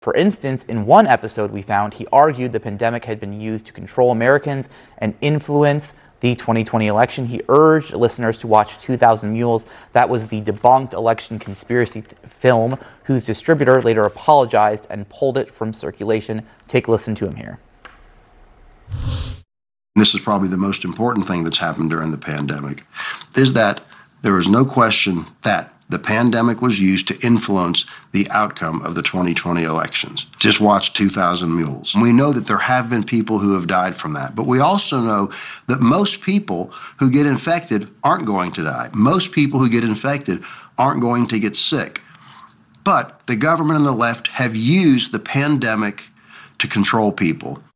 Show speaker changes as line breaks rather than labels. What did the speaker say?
For instance, in one episode we found he argued the pandemic had been used to control Americans and influence the 2020 election. He urged listeners to watch 2,000 Mules. That was the debunked election conspiracy film whose distributor later apologized and pulled it from circulation. Take a listen to him here.
This is probably the most important thing that's happened during the pandemic, is that there is no question that the pandemic was used to influence the outcome of the 2020 elections. Just watch 2,000 Mules. We know that there have been people who have died from that, but we also know that most people who get infected aren't going to die. Most people who get infected aren't going to get sick. But the government and the left have used the pandemic to control people.